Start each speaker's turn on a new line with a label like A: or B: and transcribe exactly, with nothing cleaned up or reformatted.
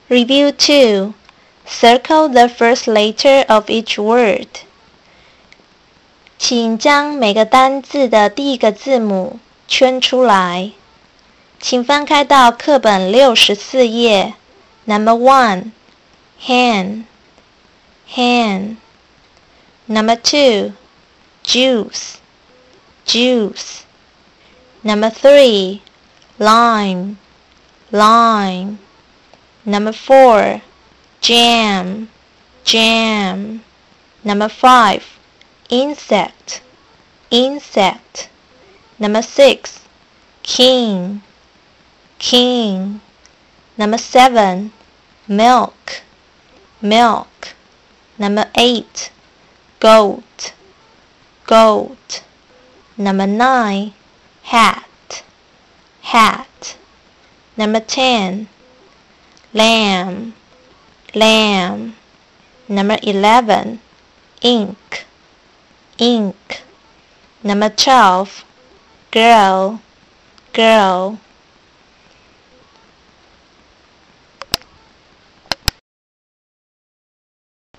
A: Review two. Circle the first letter of each word. 请将每个单字的第一个字母圈出来。请翻开到课本六十四页 Number one, hand, hand. Number two, juice, juice. Number three, lime, lime. Number four, jam, jam. Number five, insect, insect. Number six, king, king. Number seven, milk, milk. Number eight, goat, goat. Number nine, hat, hat. Number ten, lamb, lamb. Number eleven, ink, ink. Number twelve, girl, girl.